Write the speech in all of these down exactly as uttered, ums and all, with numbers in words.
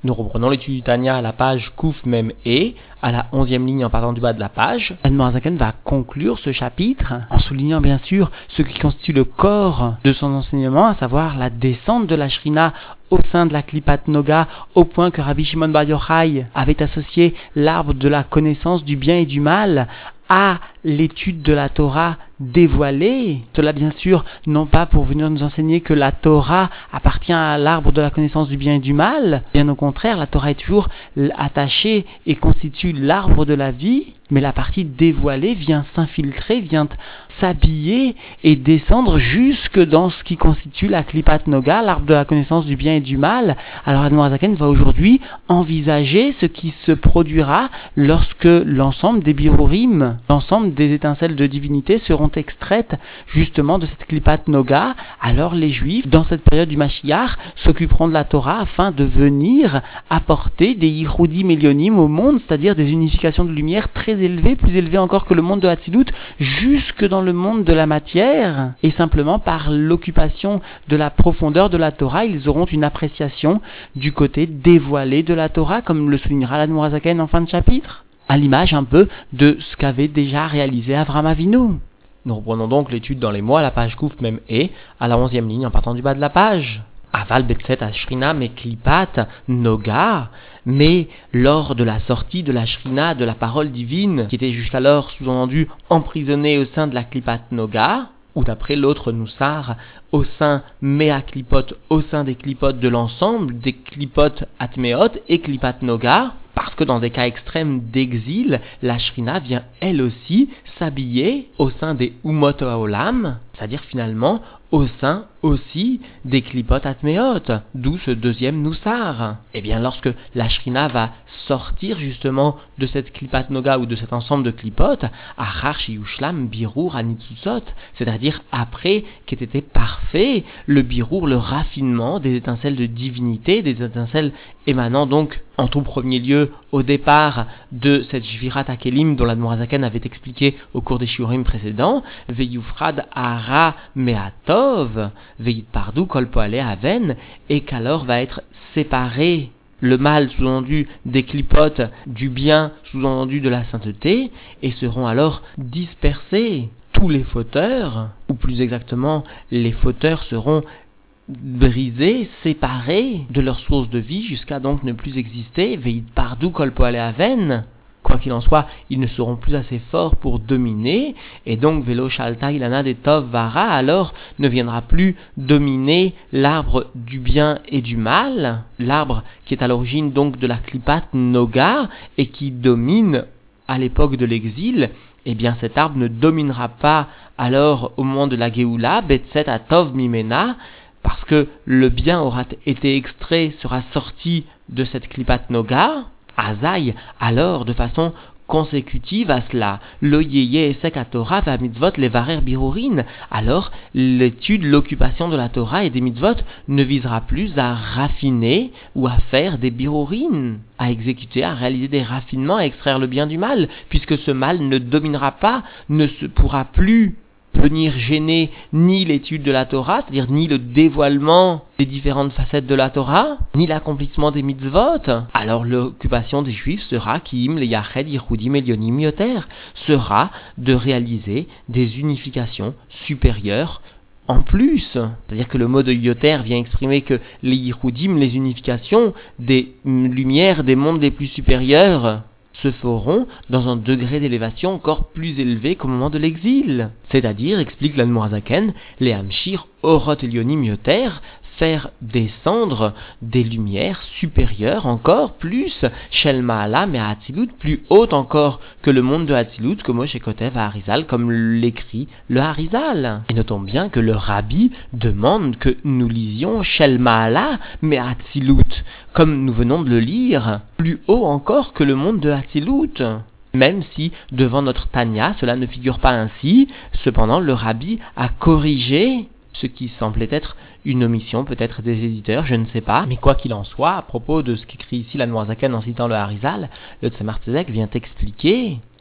Nous reprenons l'étude du Tanya à la page Kouf Mem E, à la onzième ligne en partant du bas de la page. L'Admor HaZaken va conclure ce chapitre en soulignant bien sûr ce qui constitue le corps de son enseignement, à savoir la descente de la Shrina au sein de la Klipat Noga, au point que Rabbi Shimon Bar Yochai avait associé l'arbre de la connaissance du bien et du mal à l'étude de la Torah dévoilée. Cela bien sûr, non pas pour venir nous enseigner que la Torah appartient à l'arbre de la connaissance du bien et du mal. Bien au contraire, la Torah est toujours attachée et constitue l'arbre de la vie, mais la partie dévoilée vient s'infiltrer, vient s'habiller et descendre jusque dans ce qui constitue la Klipat Noga, l'arbre de la connaissance du bien et du mal. Alors Admor HaZaken va aujourd'hui envisager ce qui se produira lorsque l'ensemble des birurim, l'ensemble des étincelles de divinité seront extraites justement de cette Klipat Noga. Alors les Juifs, dans cette période du Mashiach, s'occuperont de la Torah afin de venir apporter des Yichudim Elyonim au monde, c'est-à-dire des unifications de lumière très élevées, plus élevées encore que le monde de Hatzilut, jusque dans le monde de la matière. Et simplement par l'occupation de la profondeur de la Torah, ils auront une appréciation du côté dévoilé de la Torah, comme le soulignera l'Admor HaZaken en fin de chapitre, à l'image un peu de ce qu'avait déjà réalisé Avraham Avinu. Nous reprenons donc l'étude dans les mots à la page Kouf Mem E, à la onzième ligne en partant du bas de la page. Aval betset ashrina me klipat noga, mais lors de la sortie de la shrina, de la parole divine, qui était jusqu'alors sous-entendu emprisonnée au sein de la klipat noga, ou d'après l'autre Noussar, au sein mea klipot, au sein des klipotes de l'ensemble, des klipotes atmeot et klipat noga, parce que dans des cas extrêmes d'exil, la Shrina vient elle aussi s'habiller au sein des Umot Haolam, c'est-à-dire finalement au sein aussi des Klipot Atmeot, d'où ce deuxième Noussar. Et bien lorsque la Shrina va sortir justement de cette Klipat Noga ou de cet ensemble de Klipot, Achar Sheyushlam Birur Anitzutzot, c'est-à-dire après qu'ait été parfait le Birur, le raffinement des étincelles de divinité, des étincelles émanant donc en tout premier lieu au départ de cette Shvirat HaKelim dont l'Admor HaZaken avait expliqué au cours des shiurim précédents, Veyufrad Hara Meatov, Veyitpardu Kol Poale Aven, et qu'alors va être séparé le mal sous-entendu des clipotes du bien sous-entendu de la sainteté, et seront alors dispersés tous les fauteurs, ou plus exactement les fauteurs seront brisés, séparés de leur source de vie jusqu'à donc ne plus exister. Veit pardu kol poale aven. Quoi qu'il en soit, ils ne seront plus assez forts pour dominer, et donc velo shalta ilana de tov vara, alors ne viendra plus dominer l'arbre du bien et du mal, l'arbre qui est à l'origine donc de la klipat noga et qui domine à l'époque de l'exil. Eh bien cet arbre ne dominera pas alors au moment de la Géoula, betset atov mimena, parce que le bien aura été extrait, sera sorti de cette Klipat Noga, Azaï, alors de façon consécutive à cela, le yeye esek à Torah va mitzvot levarer birurin, alors l'étude, l'occupation de la Torah et des mitzvot ne visera plus à raffiner ou à faire des birurin, à exécuter, à réaliser des raffinements, à extraire le bien du mal, puisque ce mal ne dominera pas, ne se pourra plus venir gêner ni l'étude de la Torah, c'est-à-dire ni le dévoilement des différentes facettes de la Torah, ni l'accomplissement des mitzvot. Alors l'occupation des Juifs sera, Kiim le Yached Yichudim Elyonim Yoter, sera de réaliser des unifications supérieures en plus. C'est-à-dire que le mot de Yoter vient exprimer que les Yichudim, les unifications des lumières des mondes les plus supérieurs, se feront dans un degré d'élévation encore plus élevé qu'au moment de l'exil. C'est-à-dire, explique l'Admor HaZaken, les Hamshir Orot Elyonim Yoter, faire descendre des lumières supérieures encore plus, Shel Ma'ala mais Hatzilut, plus haute encore que le monde de Hatzilut, comme Moshe Kotev à Harizal, comme l'écrit le Harizal. Et notons bien que le Rabbi demande que nous lisions Shel Ma'ala mais Hatzilut, comme nous venons de le lire, plus haut encore que le monde de Hatzilut. Même si, devant notre Tanya, cela ne figure pas ainsi, cependant le Rabbi a corrigé ce qui semblait être une omission, peut-être des éditeurs, je ne sais pas. Mais quoi qu'il en soit, à propos de ce qu'écrit ici l'Admor HaZaken en citant le Harizal, le Tzemar Tzedek vient expliquer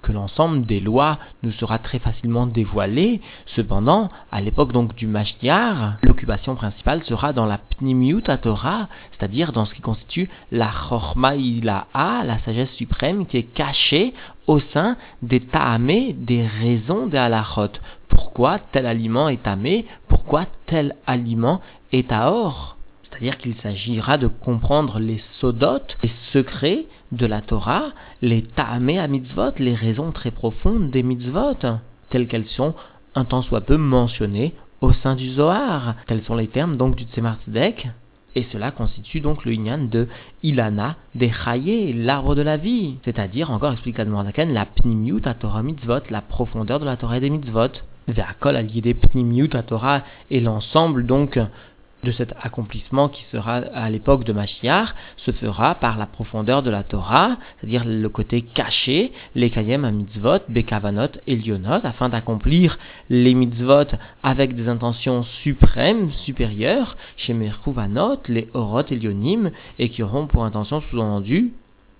que l'ensemble des lois nous sera très facilement dévoilé. Cependant, à l'époque donc du Mashiach, l'occupation principale sera dans la Pnimiut HaTorah, c'est-à-dire dans ce qui constitue la Chorma Ilaha, la sagesse suprême qui est cachée au sein des ta'amé, des raisons des halachot. Pourquoi tel aliment est tamé? Pourquoi tel aliment est tahor? C'est-à-dire qu'il s'agira de comprendre les sodot, les secrets de la Torah, les ta'amé à mitzvot, les raisons très profondes des mitzvot, telles qu'elles sont un tant soit peu mentionnées au sein du Zohar. Tels sont les termes donc du Tzemar Tzedek. Et cela constitue donc le inyan de Ilana des Chayé, l'arbre de la vie. C'est-à-dire, encore explique l'Admor Zaken, la Pnimiut HaTorah mitzvot, la profondeur de la Torah et des mitzvot. Ve'akol al yedei Pnimiut HaTorah et l'ensemble donc de cet accomplissement qui sera à l'époque de Mashiach se fera par la profondeur de la Torah, c'est-à-dire le côté caché, les kayem à mitzvot, bekavanot et lionot, afin d'accomplir les mitzvot avec des intentions suprêmes, supérieures, chez merkuvanot, les orot et lionim, et qui auront pour intention sous-entendu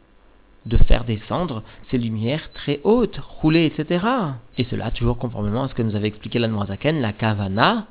de faire descendre ces lumières très hautes, roulées, et cetera. Et cela toujours conformément à ce que nous avait expliqué l'Admor Zaken, la kavana,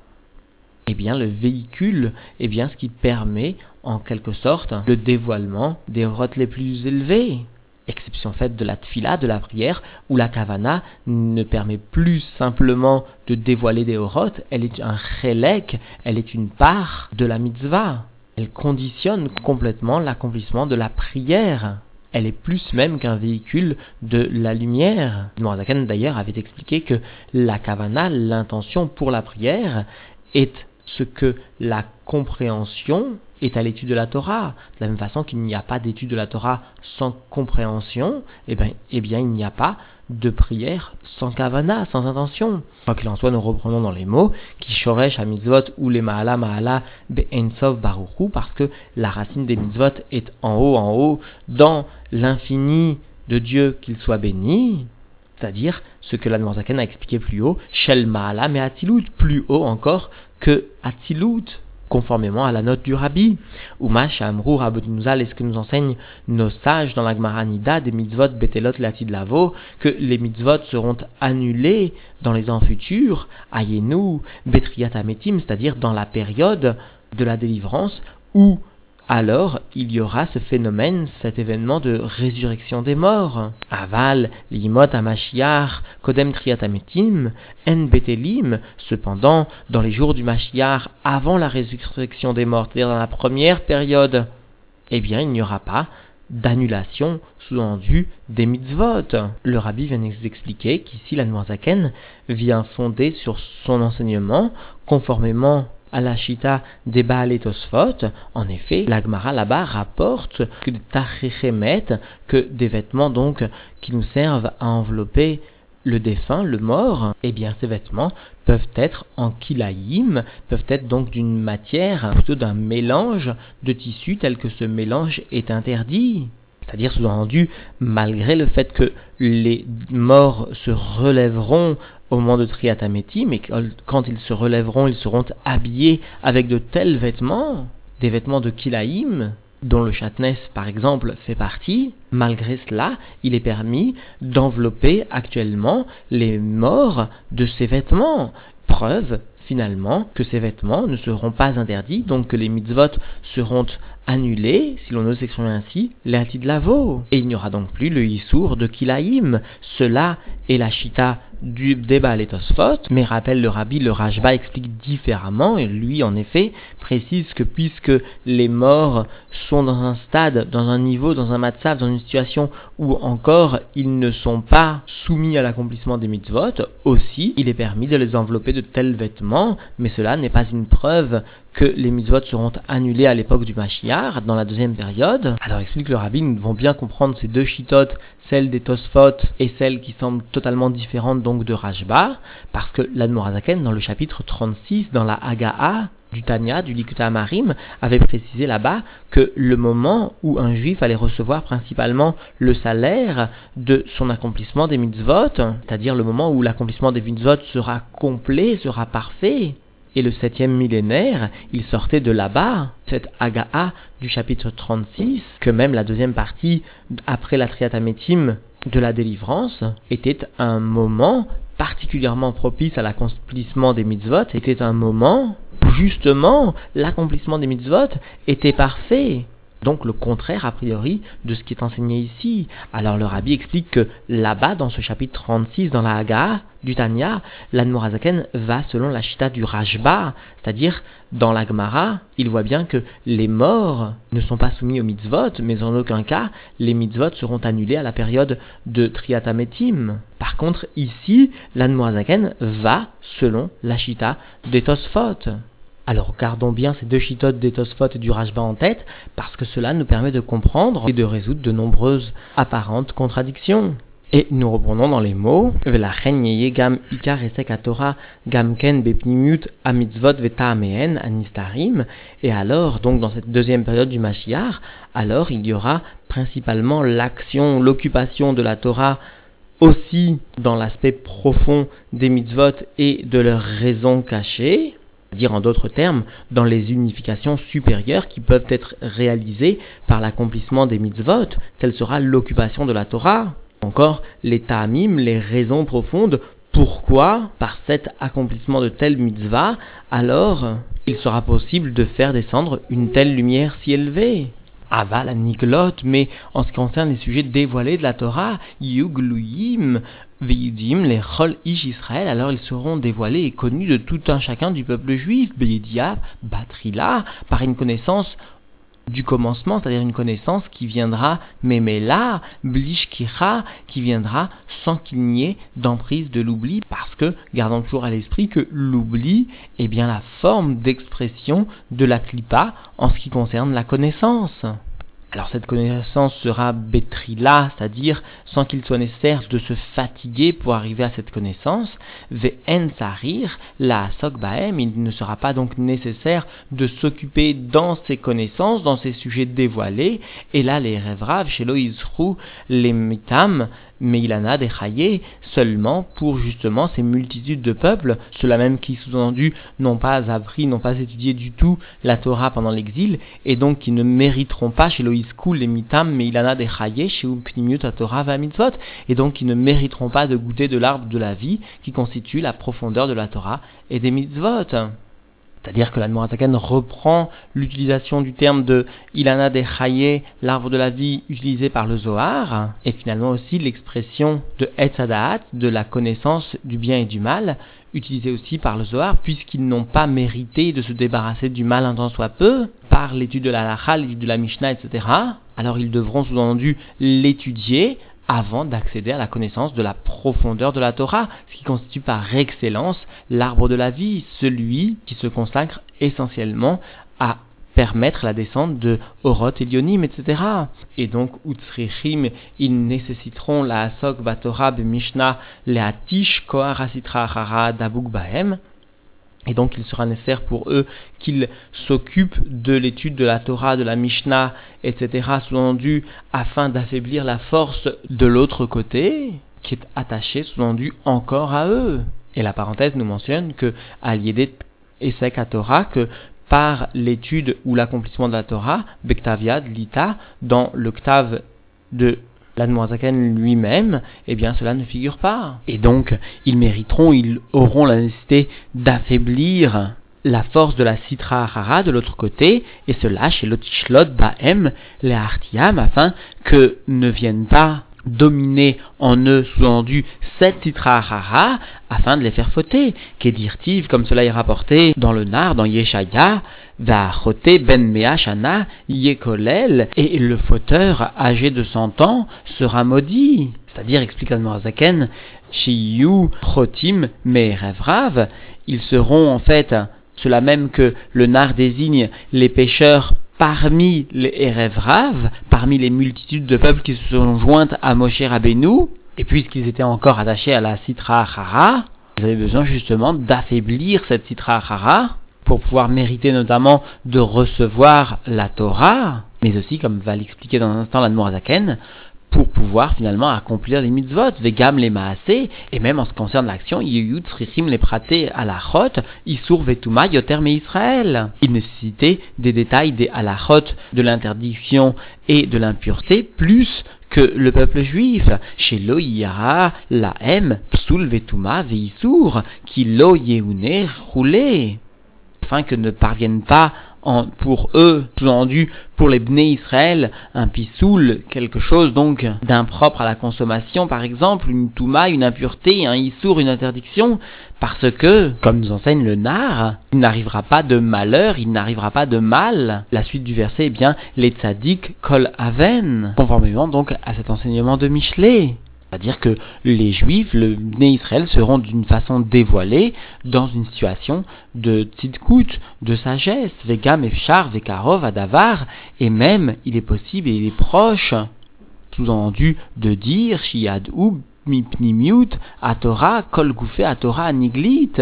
eh bien, le véhicule, eh bien, ce qui permet, en quelque sorte, le dévoilement des rotes les plus élevées. Exception faite de la tfila, de la prière, où la kavana ne permet plus simplement de dévoiler des orotes, elle est un chélek, elle est une part de la mitzvah. Elle conditionne complètement l'accomplissement de la prière. Elle est plus même qu'un véhicule de la lumière. Morazakan d'ailleurs avait expliqué que la kavana, l'intention pour la prière, est ce que la compréhension est à l'étude de la Torah. De la même façon qu'il n'y a pas d'étude de la Torah sans compréhension, eh bien, eh bien il n'y a pas de prière sans kavana, sans intention. Quoi qu'il en soit, nous reprenons dans les mots qui shoresh à mitzvot ou les maala maala be'ensov baruchu, parce que la racine des mitzvot est en haut, en haut, dans l'infini de Dieu, qu'il soit béni. C'est-à-dire ce que l'Admor Zaken a expliqué plus haut, Shel Ma'ala mais Atzilut, plus haut encore que Atzilut, conformément à la note du Rabbi. Uma Shamru Rabbeinu est ce que nous enseignent nos sages dans la Gemara Nida des mitzvot betelot latid lavo, que les mitzvot seront annulés dans les ans futurs, Ayenu Betriat Ametim, c'est-à-dire dans la période de la délivrance, où alors il y aura ce phénomène, cet événement de résurrection des morts. Aval, limot Mashiach, kodem triat ametim, en betelim. Cependant, dans les jours du Mashiach, avant la résurrection des morts, c'est-à-dire dans la première période, eh bien, il n'y aura pas d'annulation sous-entendu des mitzvot. Le Rabbi vient nous expliquer qu'ici l'Admor Zaken vient fonder sur son enseignement, conformément à la Shita des Baal et Tosfot. En effet, la Gemara là-bas rapporte que des tachichemet, que des vêtements donc qui nous servent à envelopper le défunt, le mort, eh bien ces vêtements peuvent être en kilaïm, peuvent être donc d'une matière, plutôt d'un mélange de tissus tel que ce mélange est interdit. C'est-à-dire sous-entendu, malgré le fait que les morts se relèveront au moment de Triat Ametim, mais quand ils se relèveront, ils seront habillés avec de tels vêtements, des vêtements de kilaïm, dont le chatnès, par exemple, fait partie. Malgré cela, il est permis d'envelopper actuellement les morts de ces vêtements. Preuve, finalement, que ces vêtements ne seront pas interdits, donc que les mitzvot seront annulés, si l'on ose s'exprimer ainsi, l'atid lavo. Et il n'y aura donc plus le issour de kilaïm. Cela est la chita du débat les Tosfot, mais rappelle le Rabbi, le Rashba explique différemment, et lui en effet précise que puisque les morts sont dans un stade, dans un niveau, dans un matzav, dans une situation où encore ils ne sont pas soumis à l'accomplissement des mitzvot, aussi il est permis de les envelopper de tels vêtements, mais cela n'est pas une preuve que les mitzvot seront annulés à l'époque du Mashiach, dans la deuxième période. Alors explique le Rabbi, nous devons bien comprendre ces deux chitotes, celle des Tosfot et celle qui semble totalement différente donc de Rashba, parce que l'Admor Zaken, dans le chapitre trente-six, dans la Hagaha du Tanya, du Likutei Amarim, avait précisé là-bas que le moment où un juif allait recevoir principalement le salaire de son accomplissement des mitzvot, c'est-à-dire le moment où l'accomplissement des mitzvot sera complet, sera parfait, et le septième millénaire, il sortait de là-bas, cette Hagaha du chapitre trente-six, que même la deuxième partie, après la Triat Ametim, de la délivrance était un moment particulièrement propice à l'accomplissement des mitzvot, était un moment où justement l'accomplissement des mitzvot était parfait. Donc le contraire a priori de ce qui est enseigné ici. Alors le Rabbi explique que là-bas, dans ce chapitre trente-six, dans la Haga du Tanya, l'Admor HaZaken va selon la Shita du Rashba, c'est-à-dire dans la Gemara, il voit bien que les morts ne sont pas soumis aux mitzvot, mais en aucun cas les mitzvot seront annulés à la période de Triyat HaMetim. Par contre, ici, l'Admor HaZaken va selon la Shita des Tosfot. Alors gardons bien ces deux chitotes des Tosfot et du Rashba en tête, parce que cela nous permet de comprendre et de résoudre de nombreuses apparentes contradictions. Et nous reprenons dans les mots Velachen yeye gam ikar esek haTorah gam ken bepnimiut hamitzvot veta'amehen anistarim. Et alors, donc dans cette deuxième période du Mashiach, alors il y aura principalement l'action, l'occupation de la Torah aussi dans l'aspect profond des mitzvot et de leurs raisons cachées. Dire en d'autres termes, dans les unifications supérieures qui peuvent être réalisées par l'accomplissement des mitzvot, telle sera l'occupation de la Torah. Encore, les ta'amim, les raisons profondes, pourquoi, par cet accomplissement de telle mitzvah, alors il sera possible de faire descendre une telle lumière si élevée. Aval à Niglot, mais en ce qui concerne les sujets dévoilés de la Torah, Yugluyim, Veidim, les Chol Ish Israël, alors ils seront dévoilés et connus de tout un chacun du peuple juif, Beidia, Batrila, par une connaissance du commencement, c'est-à-dire une connaissance qui viendra Memela, Blishkira, qui viendra sans qu'il n'y ait d'emprise de l'oubli, parce que, gardons toujours à l'esprit que l'oubli est bien la forme d'expression de la Klippa en ce qui concerne la connaissance. Alors cette connaissance sera betrila, c'est-à-dire sans qu'il soit nécessaire de se fatiguer pour arriver à cette connaissance. Ve'en sarir, la asok bahem, il ne sera pas donc nécessaire de s'occuper dans ces connaissances, dans ces sujets dévoilés. Et là, les rêveraves, chez Loïzrou, les mitam, Meilana des Chaye, seulement pour justement ces multitudes de peuples, ceux-là même qui sous-entendu n'ont pas appris, n'ont pas étudié du tout la Torah pendant l'exil, et donc qui ne mériteront pas chez Loïskou les mitam Meilana des Chaye, chez Upnimiut à Torah va mitzvot, et donc qui ne mériteront pas de goûter de l'arbre de la vie qui constitue la profondeur de la Torah et des mitzvot. C'est-à-dire que l'Admor HaZaken reprend l'utilisation du terme de Ilana de Chaye, l'arbre de la vie utilisé par le Zohar, et finalement aussi l'expression de Etz Hadaat, de la connaissance du bien et du mal, utilisée aussi par le Zohar, puisqu'ils n'ont pas mérité de se débarrasser du mal un tant soit peu, par l'étude de la Halacha, l'étude de la Mishnah, et cetera. Alors ils devront sous-entendu l'étudier avant d'accéder à la connaissance de la profondeur de la Torah, ce qui constitue par excellence l'arbre de la vie, celui qui se consacre essentiellement à permettre la descente de Orot et Lyonim, et cetera. Et donc, Utsrichim, ils nécessiteront la Asok Batorah B'Mishnah Le'atish Kohar Asitra Achara Dabuk Bahem. Et donc il sera nécessaire pour eux qu'ils s'occupent de l'étude de la Torah, de la Mishnah, et cetera, sous-entendu, afin d'affaiblir la force de l'autre côté, qui est attachée, sous-entendu, encore à eux. Et la parenthèse nous mentionne que, à l'Yedet Esek à Torah, que par l'étude ou l'accomplissement de la Torah, Bektaviad, Lita, dans le Ktav de l'Admor HaZaken lui-même, eh bien cela ne figure pas. Et donc, ils mériteront, ils auront la nécessité d'affaiblir la force de la Sitra Achara de l'autre côté, et cela chez l'Otishlot Bahem, les Artiam, afin que ne viennent pas dominer en eux, sous-entendu, cette Sitra Achara, afin de les faire fauter. Kedirtiv, comme cela est rapporté dans le Nar, dans Yeshaya, Va'achote ben mea shana yekolel, et le fauteur âgé de cent ans sera maudit. C'est-à-dire, explique l'Admor HaZaken, Shiyu chotim me'erevrav, ils seront en fait, cela même que le Nar désigne les pécheurs parmi les Erevrav, parmi les multitudes de peuples qui se sont jointes à Moshe Rabbeinu, et puisqu'ils étaient encore attachés à la Sitra Achara, ils avaient besoin justement d'affaiblir cette Sitra Achara, pour pouvoir mériter notamment de recevoir la Torah, mais aussi, comme va l'expliquer dans un instant l'Admor HaZaken, pour pouvoir finalement accomplir les mitzvot, vegam les maaseh, et même en ce qui concerne l'action, yeyut tzrichim les praté halachot, isur vetuma yoter me Israël. Il nécessitait des détails des halachot, de l'interdiction et de l'impureté, plus que le peuple juif, chez lo yara, la hem, psul vetuma veisur, qui lo yeune roulé, afin que ne parviennent pas en, pour eux, sous-entendu pour les Bnei Israël, un pisoul, quelque chose donc d'impropre à la consommation, par exemple, une touma, une impureté, un issour, une interdiction, parce que, comme nous enseigne le nar, il n'arrivera pas de malheur, il n'arrivera pas de mal. La suite du verset, eh bien, les tzaddik kol aven, conformément donc à cet enseignement de Michelet. C'est-à-dire que les Juifs, le Bnei Israël, seront d'une façon dévoilés dans une situation de tzidkout, de sagesse, vegam efshar, vekarov, adavar, et même, il est possible et il est proche, sous-entendu, de dire, shiad ou mipnimiut, atora, kol goufé, atora, aniglit,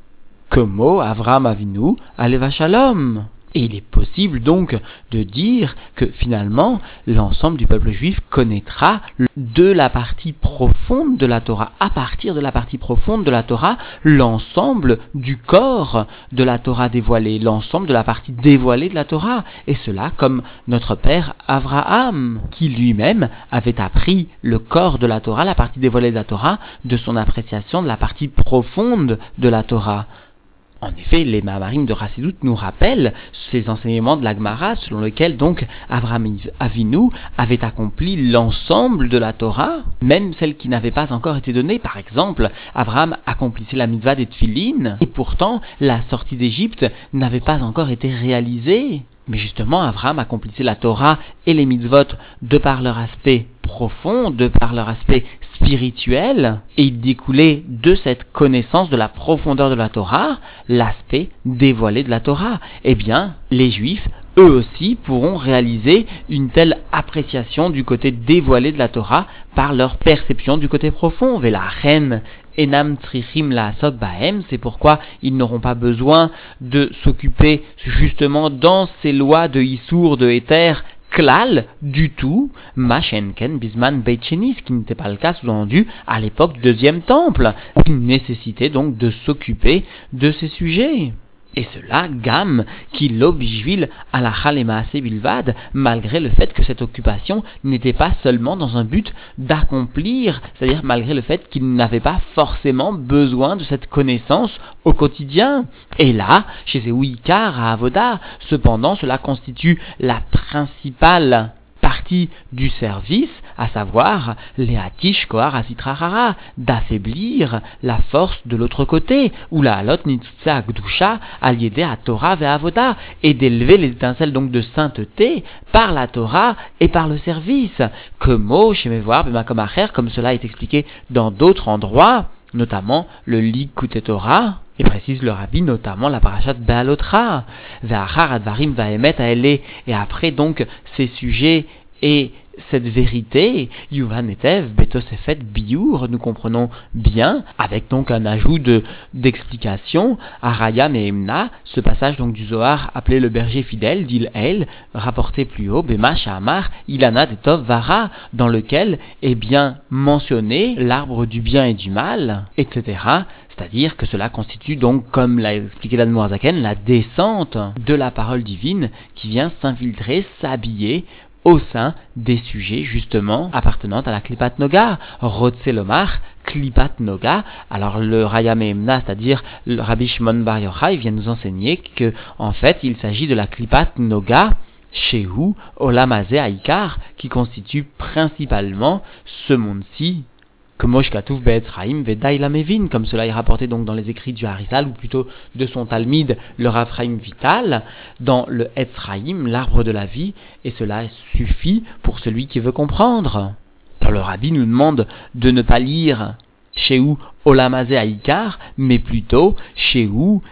como Avraham Avinu, aleva shalom. Et il est possible donc de dire que finalement l'ensemble du peuple juif connaîtra de la partie profonde de la Torah, à partir de la partie profonde de la Torah, l'ensemble du corps de la Torah dévoilée, l'ensemble de la partie dévoilée de la Torah. Et cela comme notre père Avraham, qui lui-même avait appris le corps de la Torah, la partie dévoilée de la Torah, de son appréciation de la partie profonde de la Torah. En effet, les Mahamarim de Chassidut nous rappellent ces enseignements de la Gemara, selon lesquels donc Avraham Avinu avait accompli l'ensemble de la Torah, même celle qui n'avait pas encore été donnée. Par exemple, Avraham accomplissait la mitzvah des Tfilin, et pourtant la sortie d'Égypte n'avait pas encore été réalisée. Mais justement, Avraham accomplissait la Torah et les mitzvot de par leur aspect profond, de par leur aspect spirituel, et il découlait de cette connaissance de la profondeur de la Torah, l'aspect dévoilé de la Torah. Eh bien, les Juifs, eux aussi, pourront réaliser une telle appréciation du côté dévoilé de la Torah par leur perception du côté profond. Velachen enam tzrichim la'asok bahem, c'est pourquoi ils n'auront pas besoin de s'occuper justement dans ces lois de Issour, de Héter, klal, du tout, machenken bisman beit sheni, ce qui n'était pas le cas sous-entendu à l'époque du deuxième temple. Une nécessité donc de s'occuper de ces sujets. Et cela, gam, qui l'objvil à la chalémaase bilvad, malgré le fait que cette occupation n'était pas seulement dans un but d'accomplir, c'est-à-dire malgré le fait qu'il n'avait pas forcément besoin de cette connaissance au quotidien. Et là, chez Zéouikar à Avoda, cependant, cela constitue la principale partie du service, à savoir les hatish kohar asitrarara, d'affaiblir la force de l'autre côté, ou la halot nitzutza akdusha aliédé à Torah ve avoda, et d'élever les étincelles donc de sainteté par la Torah et par le service. Como chez Mevoar b'makom comme cela est expliqué dans d'autres endroits, notamment le Likutei Torah. Et précise le Rabbi, notamment la parashat Be'alotra, Ve'achar advarim va'emet aele, et après donc ces sujets et cette vérité, Yuvan etev betosefet biur, nous comprenons bien, avec donc un ajout de d'explication, Arayam et Emna, ce passage donc du Zohar appelé le berger fidèle, d'Il El, rapporté plus haut, Bema Shamar, Ilana de Tov Vara, dans lequel est bien mentionné l'arbre du bien et du mal, et cetera. C'est-à-dire que cela constitue donc, comme l'a expliqué l'Admor Zaken, la descente de la parole divine qui vient s'infiltrer, s'habiller au sein des sujets justement appartenant à la Klipat Noga, Rotzelomar, Klipat Noga. Alors le Rayam Emna, c'est-à-dire le Rabbi Shimon Bar Yochai, vient nous enseigner que en fait il s'agit de la Klipat Noga Shehu Olamazé Haïkar, qui constitue principalement ce monde-ci, comme Moshkatouf Be'etzraïm Vedaï Lamevin, comme cela est rapporté donc dans les écrits du Harizal, ou plutôt de son Talmide, le Raphraïm Vital, dans le Etzraïm, l'arbre de la vie, et cela suffit pour celui qui veut comprendre. Alors le Rabbi nous demande de ne pas lire Shehu Olamazé Haïkar, mais plutôt Shehu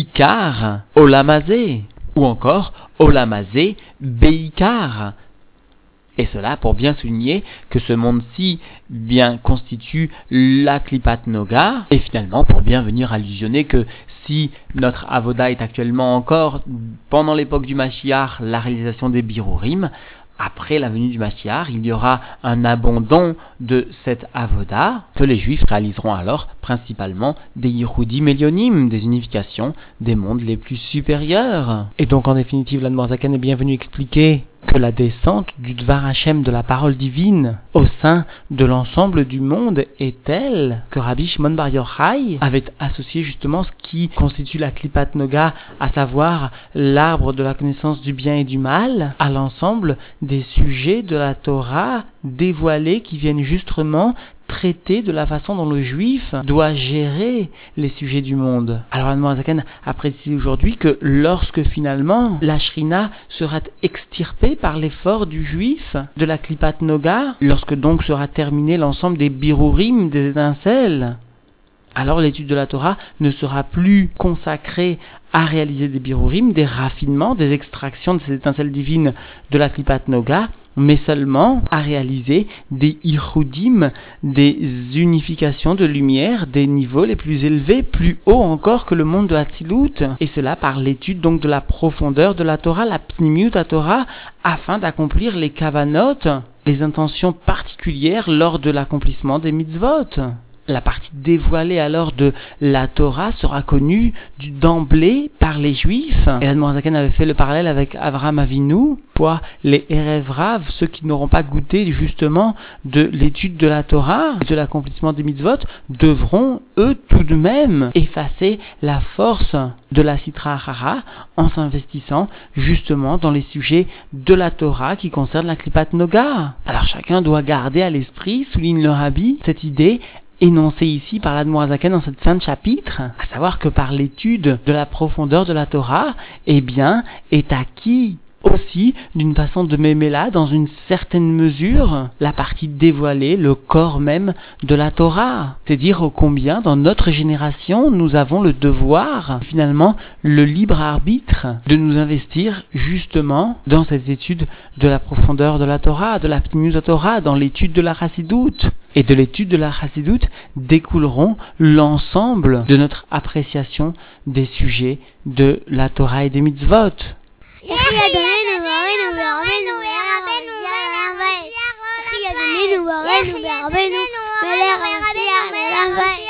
Ikar Olamazé, ou encore Olamazé Beikar. Et cela pour bien souligner que ce monde-ci bien constitue la Klipat Noga, et finalement pour bien venir allusionner que si notre Avoda est actuellement encore, pendant l'époque du Mashiach, la réalisation des Birurim, après la venue du Mashiach, il y aura un abandon de cette Avoda, que les Juifs réaliseront alors principalement des Yehudim Elionim, des unifications des mondes les plus supérieurs. Et donc en définitive, l'Admor Zaken est bien venu expliquer que la descente du Dvar Hashem, de la parole divine, au sein de l'ensemble du monde est telle que Rabbi Shimon Bar Yochai avait associé justement ce qui constitue la Klipat Noga, à savoir l'arbre de la connaissance du bien et du mal, à l'ensemble des sujets de la Torah dévoilés qui viennent justement traiter de la façon dont le juif doit gérer les sujets du monde. Alors Admor Zaken a précisé aujourd'hui que lorsque finalement la Shrina sera extirpée par l'effort du juif de la Klipat Noga, lorsque donc sera terminé l'ensemble des birurim, des étincelles, alors l'étude de la Torah ne sera plus consacrée à réaliser des birurim, des raffinements, des extractions de ces étincelles divines de la Klipat Noga, mais seulement à réaliser des ichudim, des unifications de lumière, des niveaux les plus élevés, plus hauts encore que le monde de Hatzilut, et cela par l'étude donc de la profondeur de la Torah, la pnimiut à Torah, afin d'accomplir les kavanot, les intentions particulières lors de l'accomplissement des mitzvot. La partie dévoilée alors de la Torah sera connue d'emblée par les Juifs. Et l'Admor Zaken avait fait le parallèle avec Avraham Avinu, quoi, les Erev Rav, ceux qui n'auront pas goûté justement de l'étude de la Torah, de l'accomplissement des mitzvot, devront eux tout de même effacer la force de la Sitra Achara en s'investissant justement dans les sujets de la Torah qui concernent la Klipat Noga. Alors chacun doit garder à l'esprit, souligne le Rabbi, cette idée énoncé ici par l'Admor Zaken dans cette fin de chapitre, à savoir que par l'étude de la profondeur de la Torah, eh bien, est acquis aussi, d'une façon de méméla, dans une certaine mesure, la partie dévoilée, le corps même de la Torah. C'est dire ô combien, dans notre génération, nous avons le devoir, finalement, le libre arbitre, de nous investir justement dans cette étude de la profondeur de la Torah, de la Pnimiut Torah, dans l'étude de la Chassidoute. Et de l'étude de la Chassidoute découleront l'ensemble de notre appréciation des sujets de la Torah et des mitzvot. Amen.